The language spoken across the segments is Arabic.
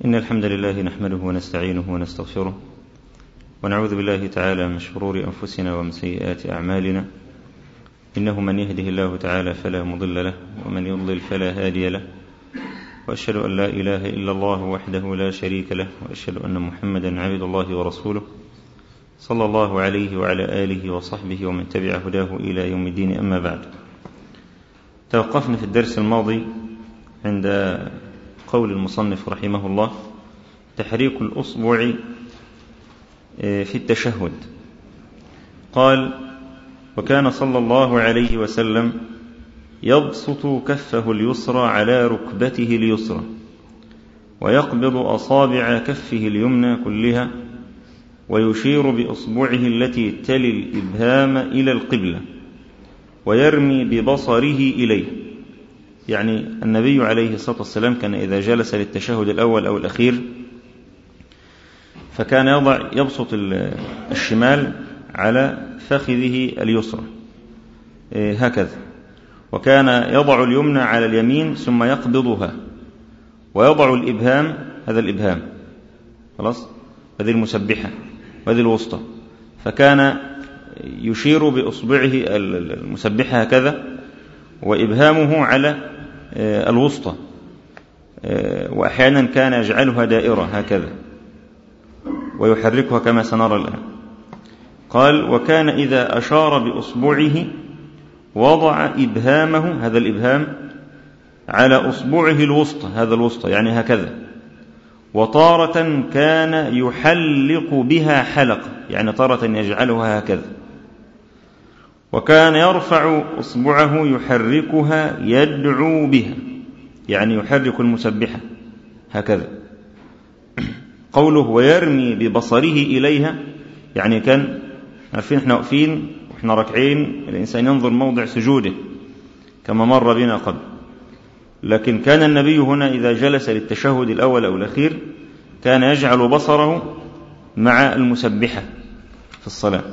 إن الحمد لله نحمده ونستعينه ونستغفره ونعوذ بالله تعالى من شرور أنفسنا ومن سيئات أعمالنا، إنه من يهده الله تعالى فلا مضل له ومن يضلل فلا هادي له، وأشهد أن لا إله إلا الله وحده لا شريك له، وأشهد أن محمدا عبد الله ورسوله صلى الله عليه وعلى آله وصحبه ومن تبع هداه إلى يوم الدين. أما بعد، توقفنا في الدرس الماضي عند قول المصنف رحمه الله: تحريك الأصبع في التشهد. قال: وكان صلى الله عليه وسلم يبسط كفه اليسرى على ركبته اليسرى ويقبض أصابع كفه اليمنى كلها ويشير بأصبعه التي تلي الإبهام إلى القبلة ويرمي ببصره إليه. يعني النبي عليه الصلاة والسلام كان إذا جلس للتشهد الأول أو الأخير فكان يبسط الشمال على فخذه اليسرى هكذا، وكان يضع اليمنى على اليمين ثم يقبضها ويضع الإبهام، هذا الإبهام خلاص، هذه المسبحة وهذه الوسطى، فكان يشير بأصبعه المسبحة هكذا وإبهامه على الوسطى، وأحيانا كان يجعلها دائرة هكذا ويحركها كما سنرى الآن. قال: وكان إذا أشار بأصبعه وضع إبهامه، هذا الإبهام، على أصبعه الوسطى، هذا الوسطى يعني هكذا، وطارة كان يحلق بها حلقة، يعني طارة يجعلها هكذا، وكان يرفع أصبعه يحركها يدعو بها، يعني يحرك المسبحة هكذا. قوله ويرمي ببصره إليها، يعني كان عارفين احنا واقفين واحنا راكعين الإنسان ينظر موضع سجوده كما مر بنا قبل، لكن كان النبي هنا إذا جلس للتشهد الأول أو الأخير كان يجعل بصره مع المسبحة في الصلاة،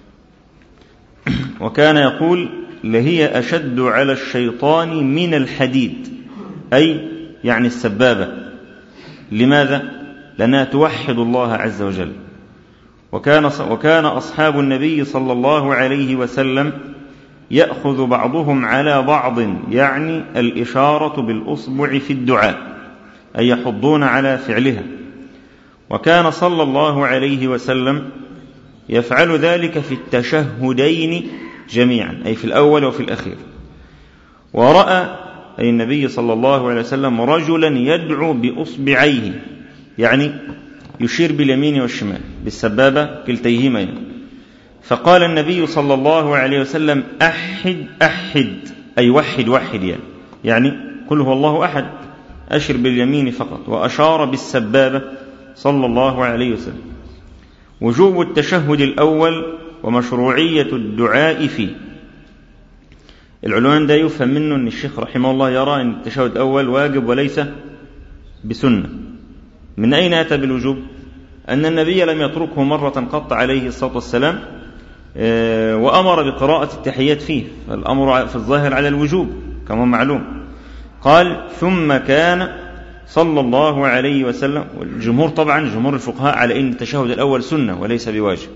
وكان يقول: لهي أشد على الشيطان من الحديد، أي يعني السبابة. لماذا؟ لأنها توحد الله عز وجل. وكان أصحاب النبي صلى الله عليه وسلم يأخذ بعضهم على بعض، يعني الإشارة بالأصبع في الدعاء، أي يحضون على فعلها. وكان صلى الله عليه وسلم يفعل ذلك في التشهدين جميعا، أي في الأول وفي الأخير. ورأى أي النبي صلى الله عليه وسلم رجلا يدعو بأصبعيه، يعني يشير باليمين والشمال بالسبابة كلتيهما، فقال النبي صلى الله عليه وسلم: أحد أحد، أي وحد يعني قل هو الله أحد، أشر باليمين فقط، وأشار بالسبابة صلى الله عليه وسلم. وجوب التشهد الأول ومشروعية الدعاء فيه. العنوان ده يفهم منه أن الشيخ رحمه الله يرى أن التشهد الأول واجب وليس بسنة. من أين أتى بالوجوب؟ أن النبي لم يتركه مرة قط عليه الصلاة والسلام، وأمر بقراءة التحيات فيه، فالأمر في الظاهر على الوجوب كما معلوم. قال: ثم كان صلى الله عليه وسلم، والجمهور طبعا جمهور الفقهاء على أن التشهد الأول سنة وليس بواجب.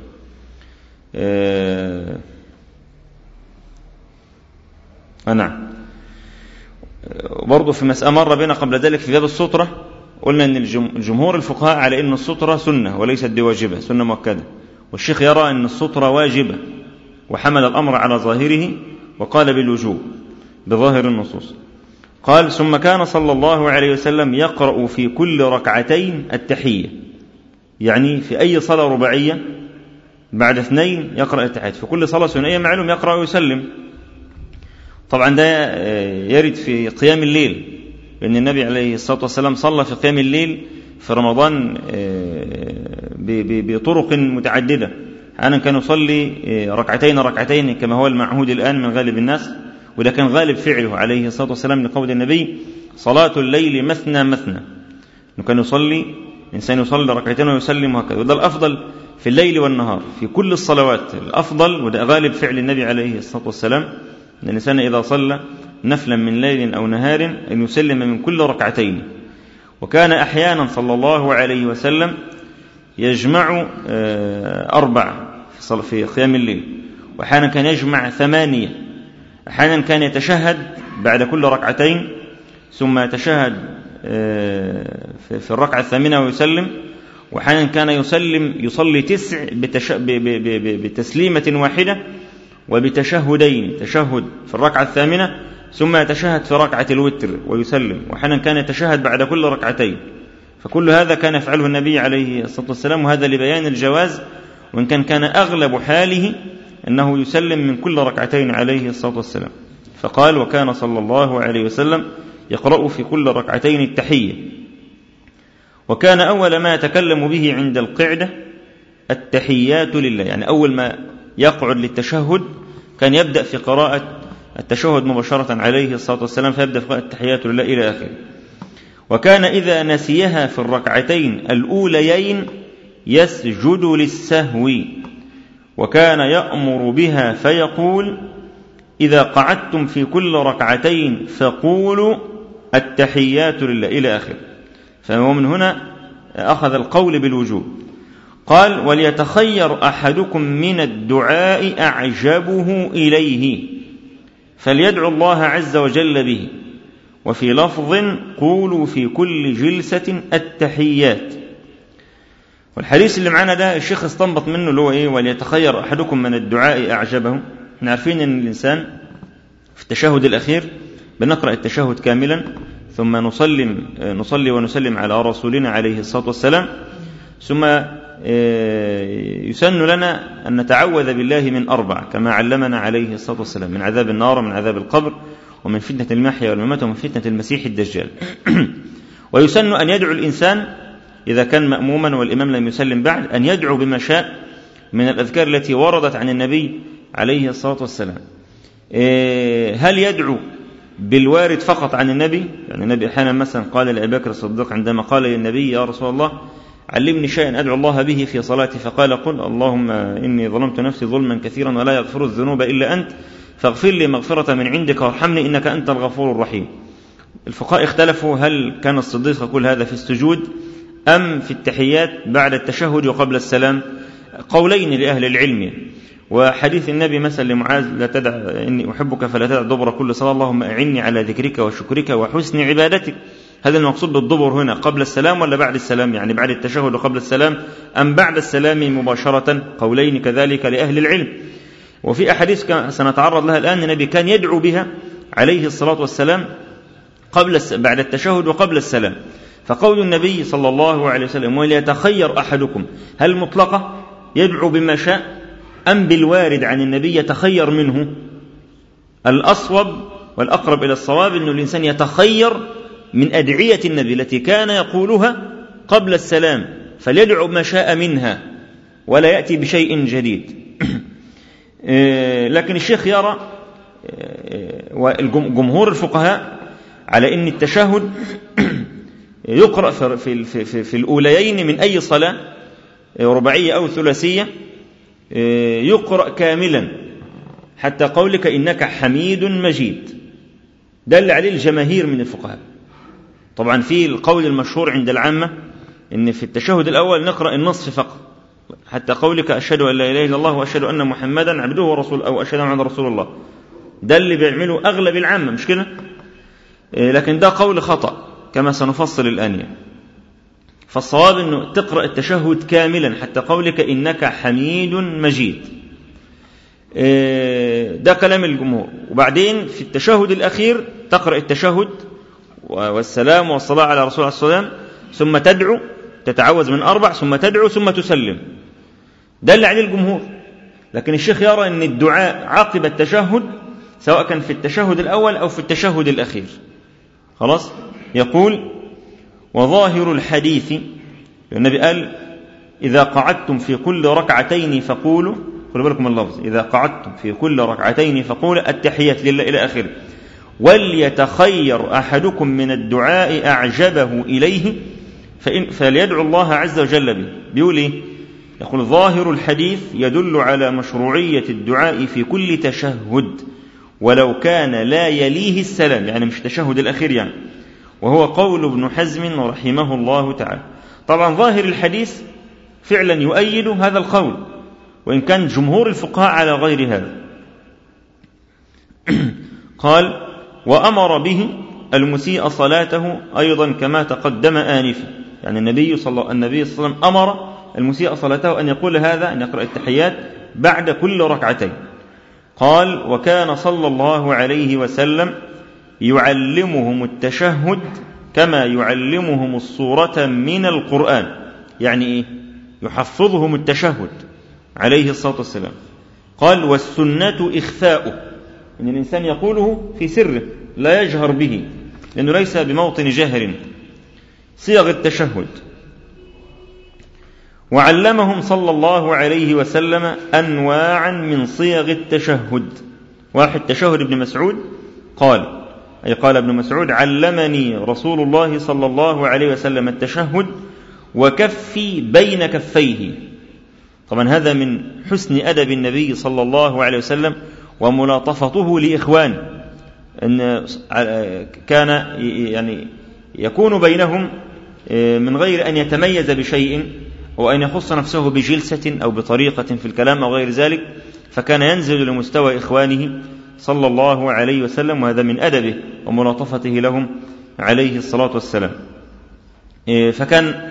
نعم. برضو في مسألة مرة بنا قبل ذلك في باب السترة، قلنا أن الجمهور الفقهاء على أن السترة سنة وليست بواجبة، سنة مؤكدة، والشيخ يرى أن السترة واجبة وحمل الأمر على ظاهره وقال بالوجوب بظاهر النصوص. قال: ثم كان صلى الله عليه وسلم يقرأ في كل ركعتين التحية، يعني في أي صلاة رباعية بعد 2 يقرأ التحيات، في كل صلاة ثنائية معلوم يقرأ ويسلم. طبعا ده يرد في قيام الليل، لأن النبي عليه الصلاة والسلام صلى في قيام الليل في رمضان بطرق متعددة. أنا كان يصلي ركعتين كما هو المعهود الآن من غالب الناس، وده كان غالب فعله عليه الصلاة والسلام لقول النبي: صلاة الليل مثنى مثنى، إنه كان يصلي إنسان يصلي ركعتين ويسلم هكذا، وده الأفضل في الليل والنهار في كل الصلوات، الأفضل، وده غالب فعل النبي عليه الصلاة والسلام، أن الإنسان إذا صلى نفلا من ليل أو نهار أن يسلم من كل ركعتين. وكان أحيانا صلى الله عليه وسلم يجمع 4 في قيام الليل، وأحيانا كان يجمع 8، أحيانا كان يتشهد بعد كل ركعتين ثم يتشهد في الركعة 8 ويسلم، وأحيانا كان يصلي 9 بتسليمة واحدة وبتشهدين، تشهد في الركعة 8 ثم يتشهد في ركعة الوتر ويسلم، وأحيانا كان يتشهد بعد كل ركعتين. فكل هذا كان يفعله النبي عليه الصلاة والسلام، وهذا لبيان الجواز، وإن كان أغلب حاله أنه يسلم من كل ركعتين عليه الصلاة والسلام. فقال: وكان صلى الله عليه وسلم يقرأ في كل ركعتين التحية. وكان أول ما يتكلم به عند القعدة التحيات لله، يعني أول ما يقعد للتشهد كان يبدأ في قراءة التشهد مباشرة عليه الصلاة والسلام، فيبدأ في قراءة التحيات لله إلى آخره. وكان إذا نسيها في الركعتين الأوليين يسجد للسهو، وكان يأمر بها فيقول: إذا قعدتم في كل ركعتين فقولوا التحيات لله إلى آخره. فهو من هنا أخذ القول بالوجوب. قال: وليتخير أحدكم من الدعاء أعجبه إليه فليدعو الله عز وجل به. وفي لفظ: قولوا في كل جلسة التحيات. والحديث اللي معنا ده الشيخ استنبط منه اللي هو إيه؟ وليتخير أحدكم من الدعاء أعجبه. احنا عارفين أن الإنسان في التشهد الأخير بنقرأ التشهد كاملا، ثم نصلي ونسلم على رسولنا عليه الصلاة والسلام، ثم يسن لنا أن نتعوذ بالله من 4 كما علمنا عليه الصلاة والسلام: من عذاب النار، ومن عذاب القبر، ومن فتنة المحيا والممات، ومن فتنة المسيح الدجال. ويسن أن يدعو الإنسان إذا كان مأموما والإمام لم يسلم بعد أن يدعو بما شاء من الأذكار التي وردت عن النبي عليه الصلاة والسلام. هل يدعو بالوارد فقط عن النبي؟ يعني النبي أحيانا مثلا قال لأبي بكر الصديق عندما قال للنبي: يا رسول الله علمني شيئا أدعو الله به في صلاتي، فقال: قل اللهم إني ظلمت نفسي ظلما كثيرا ولا يغفر الذنوب إلا أنت فاغفر لي مغفرة من عندك وارحمني إنك أنت الغفور الرحيم. الفقهاء اختلفوا هل كان الصديق يقول هذا في السجود أم في التحيات بعد التشهد وقبل السلام؟ قولين لأهل العلم. وحديث النبي مثلا لمعاذ: لا تدع إني أحبك فلا تدع دبر كل صلاة اللهم أعني على ذكرك وشكرك وحسن عبادتك. هذا المقصود بالدبر هنا قبل السلام ولا بعد السلام؟ يعني بعد التشهد وقبل السلام أم بعد السلام مباشرة؟ قولين كذلك لأهل العلم. وفي أحاديث سنتعرض لها الآن النبي كان يدعو بها عليه الصلاة والسلام بعد التشهد وقبل السلام. فقول النبي صلى الله عليه وسلم: وليتخير أحدكم، هل مطلقة يدعو بما شاء أم بالوارد عن النبي يتخير منه؟ الأصوب والأقرب إلى الصواب أن الإنسان يتخير من أدعية النبي التي كان يقولها قبل السلام، فليدعو ما شاء منها ولا يأتي بشيء جديد. لكن الشيخ يرى وجمهور الفقهاء على أن التشهد يقرأ في الأوليين من أي صلاة رباعية أو ثلاثية، يقرأ كاملا حتى قولك إنك حميد مجيد. دل عليه الجماهير من الفقهاء. طبعا في القول المشهور عند العامة إن في التشهد الأول نقرأ النصف فقط حتى قولك أشهد أن لا إله إلا الله وأشهد أن محمدا عبده ورسوله أو أشهد أن رسول الله. ده اللي بيعمله أغلب العامة، مش كده؟ لكن ده قول خطأ كما سنفصل الآن. فالصواب أنه تقرأ التشهد كاملا حتى قولك إنك حميد مجيد. ده كلام الجمهور. وبعدين في التشهد الأخير تقرأ التشهد والسلام والصلاة على رسول الله صلى الله عليه وسلم، ثم تدعو، تتعوذ من 4، ثم تدعو، ثم تسلم. ده اللي عليه الجمهور. لكن الشيخ يرى أن الدعاء عقب التشهد سواء كان في التشهد الأول أو في التشهد الأخير. خلاص؟ يقول: وظاهر الحديث، النبي قال: إذا قعدتم في كل ركعتين فقولوا، خلوا بالكم اللفظ، إذا قعدتم في كل ركعتين فقولوا التحيات لله إلى آخره. وليتخير أحدكم من الدعاء أعجبه إليه فليدعو الله عز وجل به. بيقول إيه؟ يقول: ظاهر الحديث يدل على مشروعية الدعاء في كل تشهد ولو كان لا يليه السلام، يعني مش التشهد الأخير يعني، وهو قول ابن حزم رحمه الله تعالى. طبعا ظاهر الحديث فعلا يؤيد هذا القول، وإن كان جمهور الفقهاء على غير هذا. قال: وأمر به المسيء صلاته أيضا كما تقدم آنفا. يعني النبي صلى الله عليه وسلم أمر المسيء صلاته أن يقول هذا، أن يقرأ التحيات بعد كل ركعتين. قال: وكان صلى الله عليه وسلم يعلمهم التشهد كما يعلمهم السورة من القرآن. يعني إيه؟ يحفظهم التشهد عليه الصلاة والسلام. قال: والسنة إخفاؤه، أن الإنسان يقوله في سره لا يجهر به، لأنه ليس بموطن جهر. صيغ التشهد. وعلمهم صلى الله عليه وسلم أنواعا من صيغ التشهد. واحد تشهد ابن مسعود قال، أي قال ابن مسعود: علمني رسول الله صلى الله عليه وسلم التشهد وكفي بين كفيه. طبعا هذا من حسن أدب النبي صلى الله عليه وسلم وملاطفته لإخوان، أن كان يعني يكون بينهم من غير أن يتميز بشيء وأن يخص نفسه بجلسة أو بطريقة في الكلام أو غير ذلك، فكان ينزل لمستوى إخوانه صلى الله عليه وسلم، وهذا من أدبه وملاطفته لهم عليه الصلاة والسلام. فكان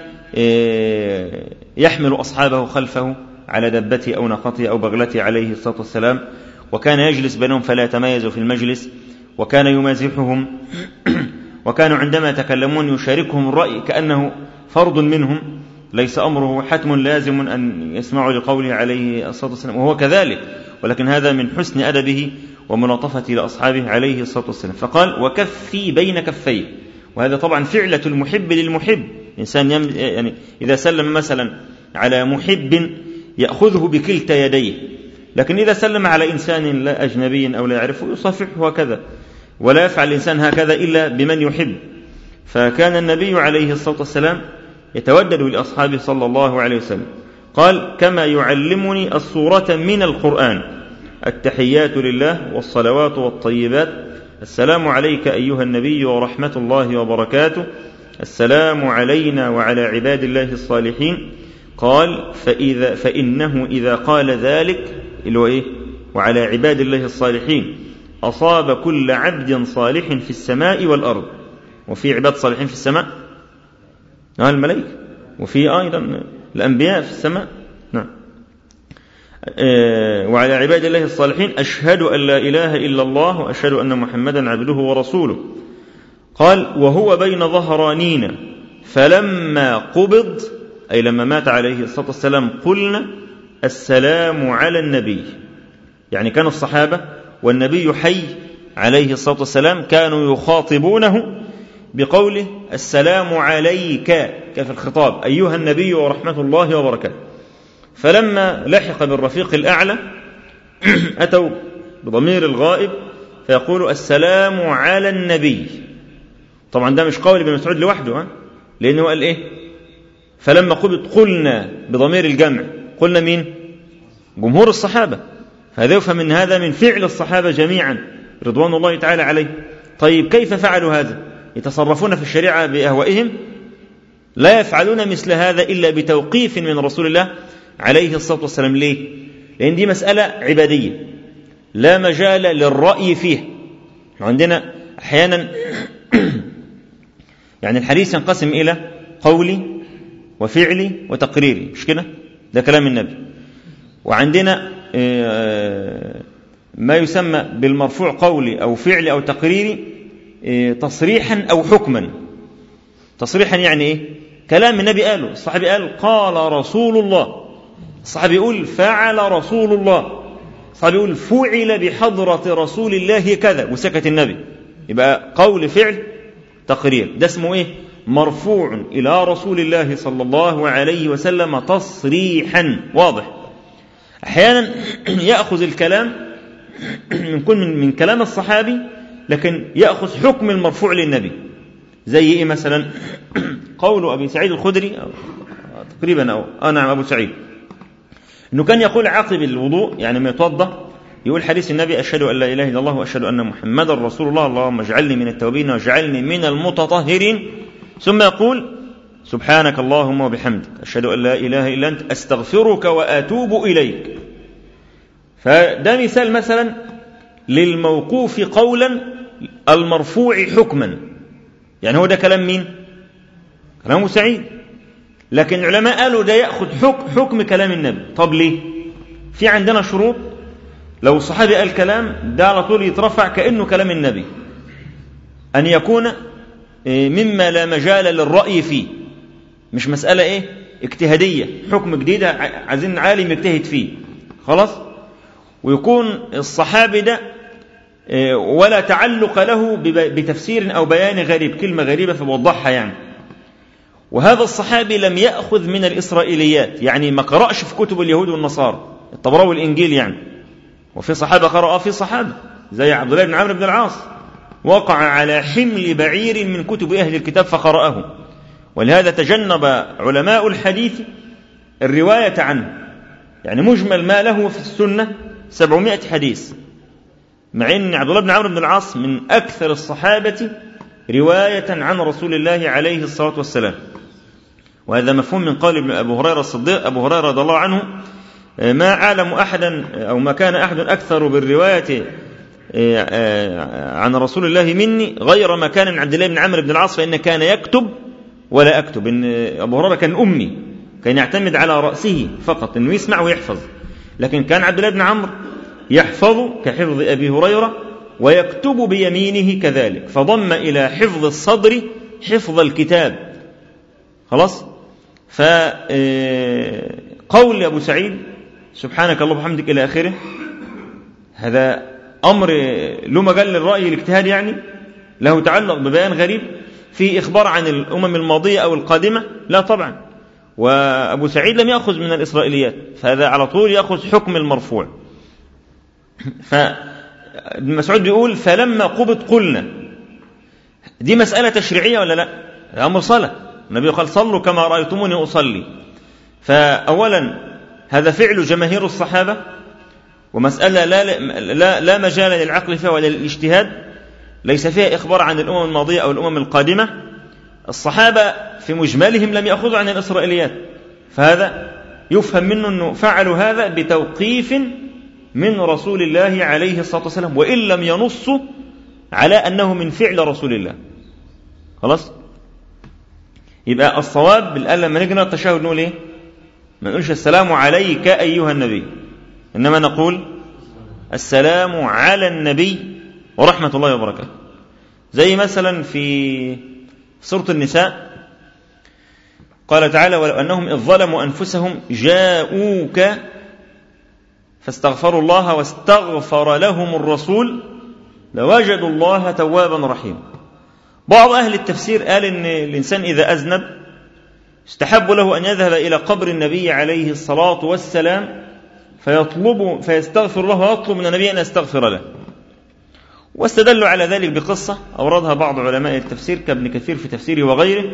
يحمل أصحابه خلفه على دبته أو ناقته أو بغلته عليه الصلاة والسلام، وكان يجلس بينهم فلا يتميز في المجلس، وكان يمازحهم، وكانوا عندما يتكلمون يشاركهم الرأي كأنه فرد منهم، ليس أمره حتم لازم أن يسمعوا لقوله عليه الصلاة والسلام، وهو كذلك، ولكن هذا من حسن أدبه وملاطفته لأصحابه عليه الصلاة والسلام. فقال: وكفي بين كفيه. وهذا طبعا فعلة المحب للمحب. إنسان يعني إذا سلم مثلا على محب يأخذه بكلتا يديه، لكن إذا سلم على إنسان لا أجنبي أو لا يعرفه يصافحه هكذا، ولا يفعل الإنسان هكذا إلا بمن يحب. فكان النبي عليه الصلاة والسلام يتودد لأصحابه صلى الله عليه وسلم. قال: كما يعلمني السورة من القرآن: التحيات لله والصلوات والطيبات، السلام عليك أيها النبي ورحمة الله وبركاته، السلام علينا وعلى عباد الله الصالحين. قال: فإنه إذا قال ذلك وعلى عباد الله الصالحين أصاب كل عبد صالح في السماء والأرض. وفي عباد صالحين في السماء الملائكة، وفي أيضا الأنبياء في السماء. نعم. وعلى عباد الله الصالحين أشهد أن لا إله إلا الله وأشهد أن محمدا عبده ورسوله. قال: وهو بين ظهرانينا فلما قبض، أي لما مات عليه الصلاة والسلام، قلنا السلام على النبي. يعني كانوا الصحابة والنبي حي عليه الصلاة والسلام كانوا يخاطبونه بقوله السلام عليك كفي الخطاب، أيها النبي ورحمة الله وبركاته. فلما لحق بالرفيق الأعلى أتوا بضمير الغائب فيقول السلام على النبي. طبعا ده مش قول ابن مسعود لوحده، لأنه قال إيه؟ فلما قبض قلنا بضمير الجمع. قلنا مين؟ جمهور الصحابة. هذا يفهم من هذا من فعل الصحابة جميعا رضوان الله تعالى عليه. طيب كيف فعلوا هذا؟ يتصرفون في الشريعة بأهوائهم؟ لا يفعلون مثل هذا إلا بتوقيف من رسول الله عليه الصلاة والسلام. ليه؟ لأن دي مسألة عبادية لا مجال للرأي فيها. عندنا أحيانا يعني الحديث ينقسم إلى قولي وفعلي وتقريري، مش كده؟ ده كلام النبي. وعندنا ما يسمى بالمرفوع قولي أو فعلي أو تقريري تصريحا أو حكما. تصريحا يعني إيه؟ كلام النبي قاله، الصحابي قال رسول الله، الصحابي يقول فعل رسول الله، الصحابي يقول فعل بحضرة رسول الله كذا وسكت النبي، يبقى قول فعل تقرير. ده اسمه إيه؟ مرفوع إلى رسول الله صلى الله عليه وسلم تصريحا واضح. أحيانا يأخذ الكلام من كلام الصحابي لكن يأخذ حكم المرفوع للنبي. زي إيه مثلا؟ قول أبي سعيد الخدري تقريبا نعم أبو سعيد، إنه كان يقول عقب الوضوء يعني ما يتوضأ يقول حديث النبي: أشهد أن لا إله إلا الله وأشهد أن محمدا رسول الله، اللهم اجعلني من التوابين واجعلني من المتطهرين. ثم يقول: سبحانك اللهم وبحمدك أشهد أن لا إله إلا أنت أستغفرك وأتوب إليك. فده مثال للموقوف قولا المرفوع حكما. يعني هو ده كلام مين؟ كلام أبو سعيد. لكن العلماء قالوا ده يأخذ حكم كلام النبي. طب ليه؟ في عندنا شروط. لو الصحابي قال كلام ده على طول يترفع كأنه كلام النبي. أن يكون مما لا مجال للرأي فيه، مش مسألة اجتهادية، حكم جديد عايزين عالم يجتهد فيه، خلاص. ويكون الصحابي ده ولا تعلق له بتفسير أو بيان غريب، كلمة غريبة فبوضحها يعني. وهذا الصحابي لم يأخذ من الإسرائيليات، يعني ما قرأش في كتب اليهود والنصارى التوراة والإنجيل يعني. وفي صحابة قرأ، في صحابة زي عبد الله بن عمرو بن العاص وقع على حمل بعير من كتب أهل الكتاب فقرأه. ولهذا تجنب علماء الحديث الرواية عنه، يعني مجمل ما له في السنة 700 حديث، مع أن عبد الله بن عمرو بن العاص من أكثر الصحابة رواية عن رسول الله عليه الصلاة والسلام. وهذا مفهوم من قول أبو هريرة الصديق، أبو هريرة رضي الله عنه: ما أعلم أحدا أو ما كان أحد أكثر بالرواية عن رسول الله مني غير ما كان من عبد الله بن عمرو بن العاص، فإن كان يكتب ولا أكتب. إن أبو هريرة كان أمي، كان يعتمد على رأسه فقط إنه يسمع ويحفظ. لكن كان عبد الله بن عمرو يحفظ كحفظ أبي هريرة ويكتب بيمينه كذلك، فضم إلى حفظ الصدر حفظ الكتاب، خلاص. فقول أبو سعيد سبحانك اللهم وبحمدك إلى آخره، هذا أمر له مجال للرأي الاجتهاد، يعني له تعلق ببيان غريب في إخبار عن الأمم الماضية أو القادمة؟ لا طبعا. وأبو سعيد لم يأخذ من الإسرائيليات، فهذا على طول يأخذ حكم المرفوع. فابن مسعود بيقول: فلما قبض قلنا. دي مسألة تشريعية ولا لا؟ أمر صلاة، النبي قال: صلوا كما رأيتموني أصلي. فأولا هذا فعل جماهير الصحابة، ومسألة لا مجال للعقل فيها ولا للاجتهاد، ليس فيها إخبار عن الأمم الماضية أو الأمم القادمة. الصحابة في مجملهم لم يأخذوا عن الإسرائيليات، فهذا يفهم منه أنه فعلوا هذا بتوقيف من رسول الله عليه الصلاة والسلام، وإن لم ينصوا على أنه من فعل رسول الله، خلاص. يبقى الصواب بالآن لما نيجي نقرأ التشهد نقول إيه؟ ما نقولش السلام عليك أيها النبي، إنما نقول السلام على النبي ورحمة الله وبركاته. زي مثلا في سورة النساء قال تعالى: ولو أنهم إذ ظلموا أنفسهم جاءوك فاستغفروا الله واستغفر لهم الرسول لوجدوا الله توابا رحيما. بعض أهل التفسير قال إن الإنسان إذا أذنب استحب له أن يذهب إلى قبر النبي عليه الصلاة والسلام فيستغفر له ويطلب من النبي أن يستغفر له. واستدلوا على ذلك بقصة أوردها بعض علماء التفسير كابن كثير في تفسيره وغيره،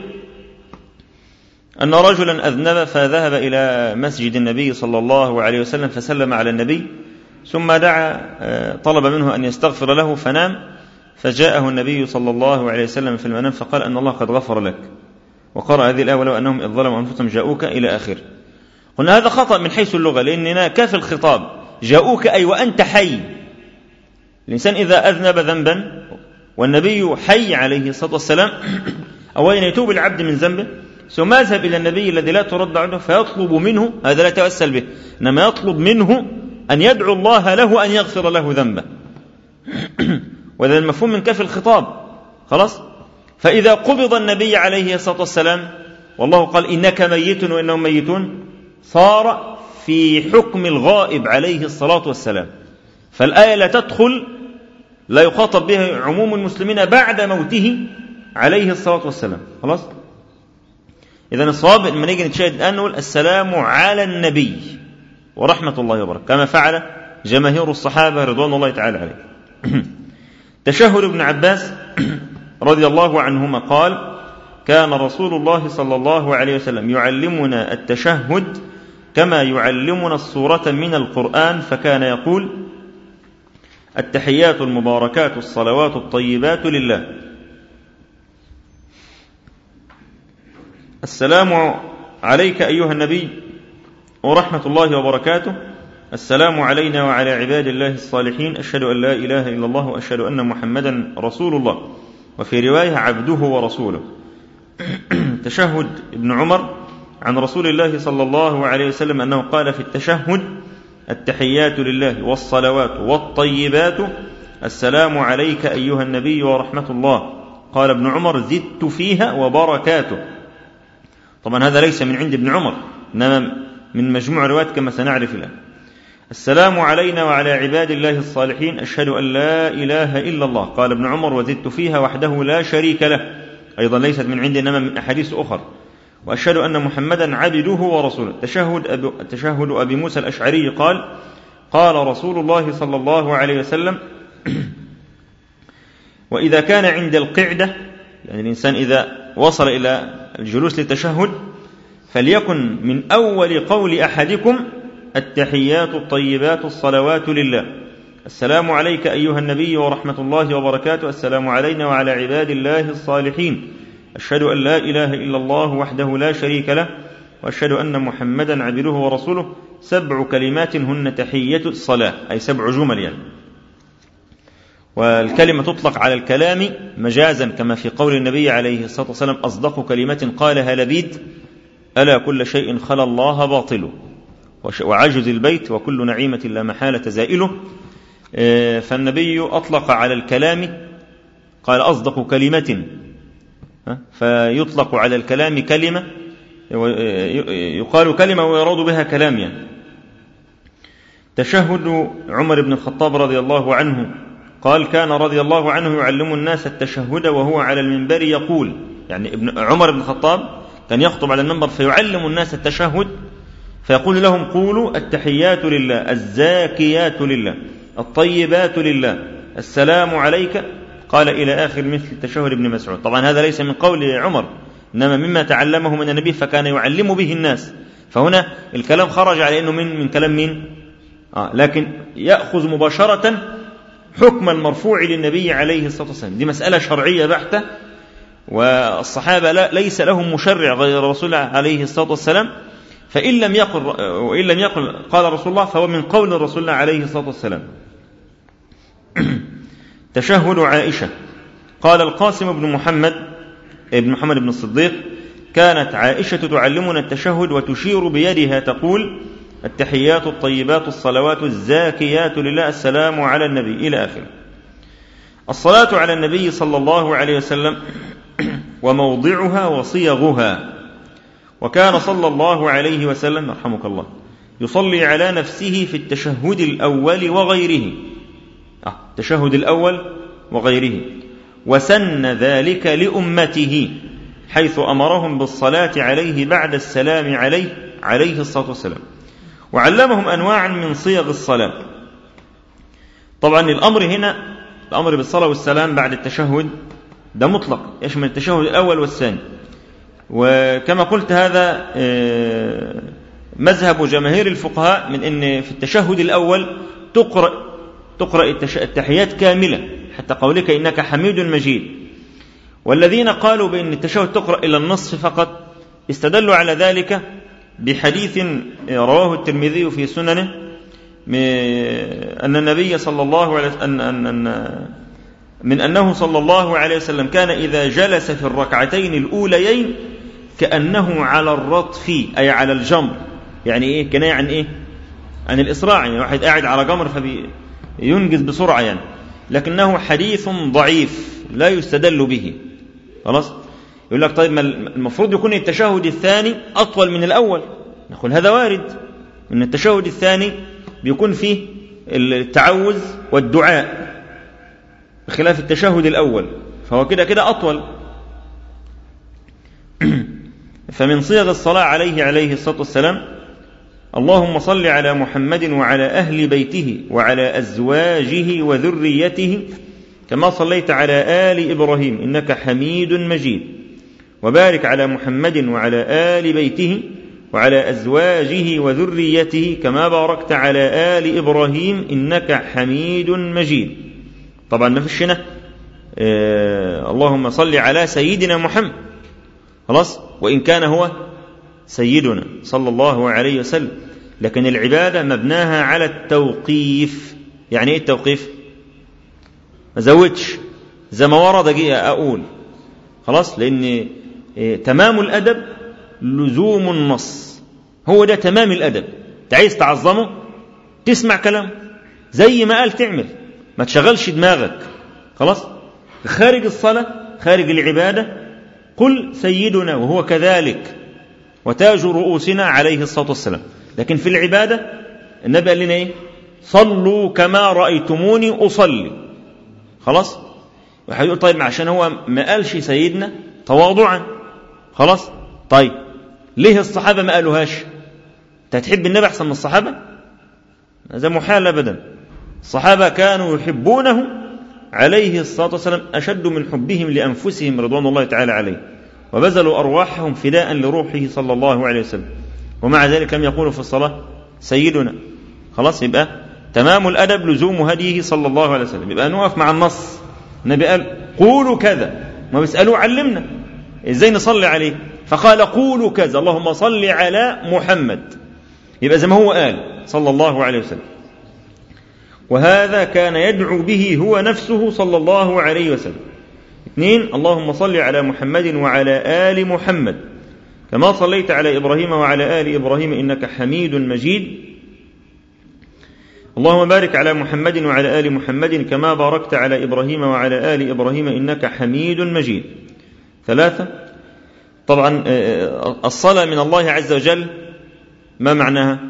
أن رجلا أذنب فذهب إلى مسجد النبي صلى الله عليه وسلم فسلم على النبي، ثم دعا طلب منه أن يستغفر له فنام، فجاءه النبي صلى الله عليه وسلم في المنام فقال أن الله قد غفر لك، وقرأ هذه الآية: ولو أنهم إذ ظلموا أنفسهم جاءوك إلى آخر. قلنا هذا خطأ من حيث اللغة، لأننا كاف الخطاب جاءوك أي وأنت حي. الإنسان إذا أذنب ذنبا والنبي حي عليه الصلاة والسلام، أولا يتوب العبد من ذنبه، ثم يذهب إلى النبي الذي لا ترد عنه فيطلب منه، هذا لا يتوسل به، إنما يطلب منه أن يدعو الله له أن يغفر له ذنبه. وهذا المفهوم من كاف الخطاب، خلاص. فإذا قبض النبي عليه الصلاة والسلام والله قال: إنك ميت وإنهم ميتون، صار في حكم الغائب عليه الصلاة والسلام. فالآية لا تدخل، لا يخاطب بها عموم المسلمين بعد موته عليه الصلاة والسلام، خلاص. إذن الصواب لما نيجي نتشاهد الآن نقول السلام على النبي ورحمة الله وبركاته، كما فعل جماهير الصحابة رضوان الله تعالى عليه. تشهد ابن عباس رضي الله عنهما قال: كان رسول الله صلى الله عليه وسلم يعلمنا التشهد كما يعلمنا السورة من القرآن، فكان يقول: التحيات المباركات الصلوات الطيبات لله. السلام عليك أيها النبي ورحمة الله وبركاته. السلام علينا وعلى عباد الله الصالحين، أشهد أن لا إله إلا الله وأشهد أن محمدا رسول الله. وفي رواية عبده ورسوله. تشهد ابن عمر عن رسول الله صلى الله عليه وسلم أنه قال في التشهد: التحيات لله والصلوات والطيبات السلام عليك أيها النبي ورحمة الله. قال ابن عمر: زدت فيها وبركاته. طبعا هذا ليس من عند ابن عمر، إنما من مجموع روايات كما سنعرف الآن. السلام علينا وعلى عباد الله الصالحين، أشهد أن لا إله إلا الله. قال ابن عمر: وزدت فيها وحده لا شريك له. أيضا ليست من عندي إنما من أحاديث أخرى. وأشهد أن محمدا عبده ورسوله. تشهد أبي موسى الأشعري قال: قال رسول الله صلى الله عليه وسلم: وإذا كان عند القعدة، يعني الإنسان إذا وصل إلى الجلوس للتشهد، فليكن من أول قول أحدكم: التحيات الطيبات الصلوات لله. السلام عليك أيها النبي ورحمة الله وبركاته. السلام علينا وعلى عباد الله الصالحين، أشهد أن لا إله إلا الله وحده لا شريك له وأشهد أن محمدا عبده ورسوله. 7 كلمات هن تحية الصلاة، أي 7 جمل يعني. والكلمة تطلق على الكلام مجازا، كما في قول النبي عليه الصلاة والسلام: أصدق كلمة قالها لبيد: ألا كل شيء خلا الله باطله، وعجز البيت وكل نعيمة لا محالة زائله. فالنبي أطلق على الكلام، قال: أصدق كلمة، فيطلق على الكلام كلمة، يقال كلمة ويراد بها كلام يعني. تشهد عمر بن الخطاب رضي الله عنه قال: كان رضي الله عنه يعلم الناس التشهد وهو على المنبر يقول، يعني عمر بن الخطاب كان يخطب على المنبر فيعلم الناس التشهد، فيقول لهم: قولوا التحيات لله، الزاكيات لله، الطيبات لله، السلام عليك. قال إلى آخر مثل تشهد ابن مسعود. طبعا هذا ليس من قول عمر، إنما مما تعلمه من النبي فكان يعلم به الناس. فهنا الكلام خرج على أنه من كلام مين؟ لكن يأخذ مباشرة حكم المرفوع للنبي عليه الصلاة والسلام. دي مسألة شرعية بحتة، والصحابة ليس لهم مشرع غير رسول الله عليه الصلاة والسلام. وإن لم يقل قال رسول الله، فهو من قول رسول الله عليه الصلاة والسلام. تشهد عائشة. قال القاسم بن محمد بن الصديق: كانت عائشة تعلمنا التشهد وتشير بيدها تقول: التحيات الطيبات الصلوات الزاكيات لله، السلام على النبي، إلى آخره. الصلاة على النبي صلى الله عليه وسلم وموضعها وصيغها. وكان صلى الله عليه وسلم رحمك الله يصلي على نفسه في التشهد الأول وغيره، التشهد الأول وغيره، وسن ذلك لأمته حيث أمرهم بالصلاة عليه بعد السلام عليه الصلاة والسلام، وعلمهم أنواعا من صيغ الصلاة. طبعا الأمر بالصلاة والسلام بعد التشهد ده مطلق، يشمل التشهد الأول والثاني. وكما قلت هذا مذهب جماهير الفقهاء من أن في التشهد الأول تقرأ التحيات كاملة حتى قولك إنك حميد مجيد. والذين قالوا بأن التشهد تقرأ إلى النصف فقط استدلوا على ذلك بحديث رواه الترمذي في سننه أن النبي صلى الله عليه أنه صلى الله عليه وسلم كان إذا جلس في الركعتين الأوليين كأنه على الرطف، أي على الجمر. يعني إيه كناية عن إيه؟ عن الإسراع، يعني واحد قاعد على جمر فينجز بسرعة يعني. لكنه حديث ضعيف لا يستدل به. خلاص، يقول لك طيب ما المفروض يكون التشهد الثاني أطول من الأول. نقول هذا وارد، من التشهد الثاني بيكون فيه التعوذ والدعاء بخلاف التشهد الأول، فهو كده أطول. فمن صيغ الصلاة عليه الصلاة والسلام: اللهم صل على محمد وعلى أهل بيته وعلى أزواجه وذريته كما صليت على آل إبراهيم إنك حميد مجيد، وبارك على محمد وعلى آل بيته وعلى أزواجه وذريته كما باركت على آل إبراهيم إنك حميد مجيد. طبعا ما فيش هنا اللهم صل على سيدنا محمد، خلاص، وإن كان هو سيدنا صلى الله عليه وسلم، لكن العبادة مبناها على التوقيف. يعني إيه التوقيف؟ ما زودش زي ما ورد أقول، خلاص، لأن تمام الأدب لزوم النص، هو ده تمام الأدب. تعيز تعظمه تسمع كلام زي ما قال تعمل، ما تشغلش دماغك، خلاص. خارج الصلاة خارج العبادة قل سيدنا وهو كذلك وتاج رؤوسنا عليه الصلاة والسلام. لكن في العبادة النبي قال لنا إيه؟ صلوا كما رأيتموني أصلي، خلاص. وهيقول طيب عشان هو ما قالش سيدنا تواضعا، خلاص، طيب ليه الصحابة ما قالوهاش؟ تحب النبي أحسن من الصحابة؟ هذا محال أبدا. الصحابة كانوا يحبونه عليه الصلاة والسلام أشد من حبهم لأنفسهم رضوان الله تعالى عليه، وبذلوا أرواحهم فداء لروحه صلى الله عليه وسلم، ومع ذلك لم يقولوا في الصلاة سيدنا، خلاص. يبقى تمام الأدب لزوم هديه صلى الله عليه وسلم. يبقى نقف مع النص. النبي قال قولوا كذا، ما بيسألوا علمنا إزاي نصلي عليه، فقال قولوا كذا اللهم صل على محمد، يبقى زي ما هو قال صلى الله عليه وسلم. وهذا كان يدعو به هو نفسه صلى الله عليه وسلم. 2 اللهم صل على محمد وعلى آل محمد كما صليت على إبراهيم وعلى آل إبراهيم إنك حميد مجيد. اللهم بارك على محمد وعلى آل محمد كما باركت على إبراهيم وعلى آل إبراهيم إنك حميد مجيد. 3 طبعا الصلاة من الله عز وجل ما معناها؟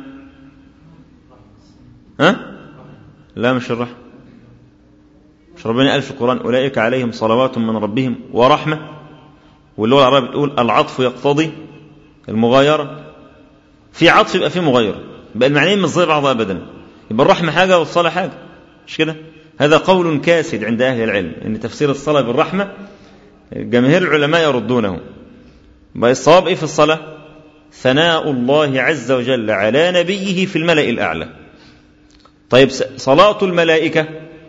لا مش الرحمة، مش ربنا قال في القرآن أولئك عليهم صلوات من ربهم ورحمة، واللغة العربية بتقول العطف يقتضي المغايرة. في عطف يبقى في مغايرة، يبقى المعنيين مش زي بعض أبدا. يبقى الرحمة حاجة والصلاة حاجة، مش كده؟ هذا قول كاسد عند أهل العلم إن تفسير الصلاة بالرحمة جماهير العلماء يردونه. بقى الصواب إيه في الصلاة؟ ثناء الله عز وجل على نبيه في الملأ الأعلى. طيب صلاة الملائكة؟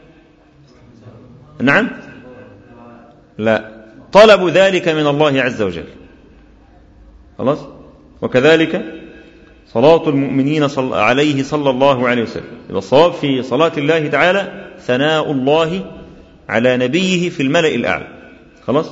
نعم، لا، طلب ذلك من الله عز وجل، خلاص. وكذلك صلاة المؤمنين عليه صلى الله عليه وسلم. يبقى الصواب في صلاة الله تعالى ثناء الله على نبيه في الملأ الأعلى، خلاص.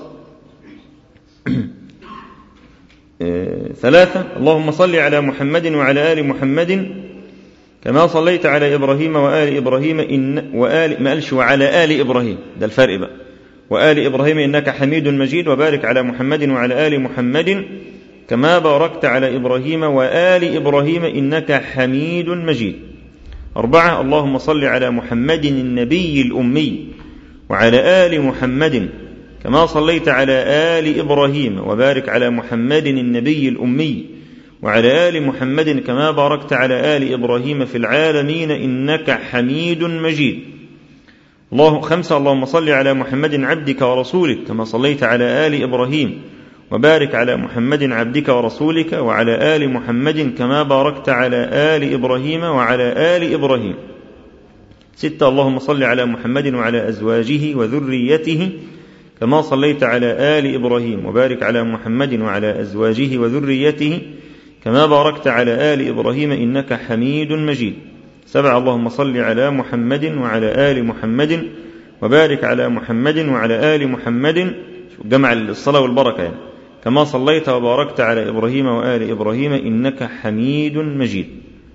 3 اللهم صل على محمد وعلى آل محمد كما صليت على إبراهيم وآل إبراهيم ما قالش وعلى آل إبراهيم، ده الفرق بقى، وآل إبراهيم إنك حميد مجيد، وبارك على محمد وعلى آل محمد كما باركت على إبراهيم وآل إبراهيم إنك حميد مجيد. 4 اللهم صل على محمد النبي الأمي وعلى آل محمد كما صليت على آل إبراهيم، وبارك على محمد النبي الأمي وعلى آل محمد كما باركت على آل إبراهيم في العالمين إنك حميد مجيد. 5 اللهم صل على محمد عبدك ورسولك كما صليت على آل إبراهيم، وبارك على محمد عبدك ورسولك وعلى آل محمد كما باركت على آل إبراهيم وعلى آل إبراهيم. 6 اللهم صل على محمد وعلى أزواجه وذريته كما صليت على آل إبراهيم، وبارك على محمد وعلى أزواجه وذريته كما باركت على آل إبراهيم إنك حميد مجيد. 7 اللهم صل على محمد وعلى آل محمد، وبارك على محمد وعلى آل محمد، جمع الصلاة والبركة يعني، كما صليت وباركت على إبراهيم وآل إبراهيم إنك حميد مجيد.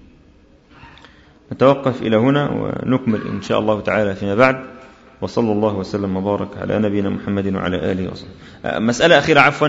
نتوقف إلى هنا ونكمل إن شاء الله تعالى فيما بعد، وصلى الله وسلم وبارك على نبينا محمد وعلى آله وصحبه. مسألة أخيرة عفوا،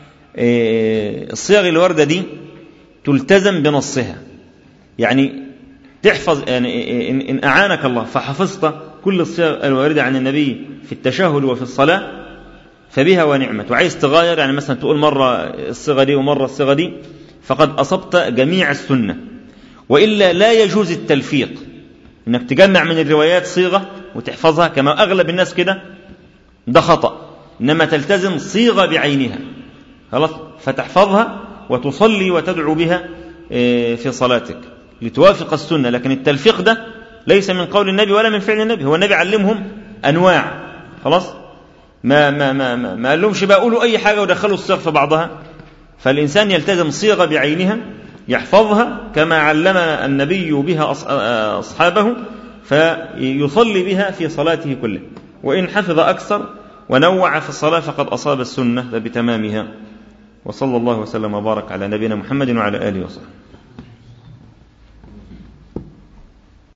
الصيغ الواردة دي تلتزم بنصها، يعني تحفظ، يعني إن أعانك الله فحفظت كل الصيغ الواردة عن النبي في التشهد وفي الصلاة فبها ونعمت. وعايز تغير، يعني مثلا تقول مرة الصيغة دي ومرة الصيغة دي، فقد أصبت جميع السنة. وإلا لا يجوز التلفيق، إنك تجمع من الروايات صيغة وتحفظها كما أغلب الناس كده، ده خطأ. إنما تلتزم صيغة بعينها، خلاص، فتحفظها وتصلي وتدعو بها في صلاتك لتوافق السنة. لكن التلفيق ده ليس من قول النبي ولا من فعل النبي. هو النبي علمهم أنواع، خلاص، ما قال لهمش بقى قولوا أي حاجة ودخلوا الصيغ في بعضها. فالإنسان يلتزم صيغة بعينها يحفظها كما علم النبي بها أصحابه، فيصلي بها في صلاته كله. وإن حفظ أكثر ونوع في الصلاة فقد أصاب السنة بتمامها. وصلى الله وسلم وبارك على نبينا محمد وعلى آله وصحبه.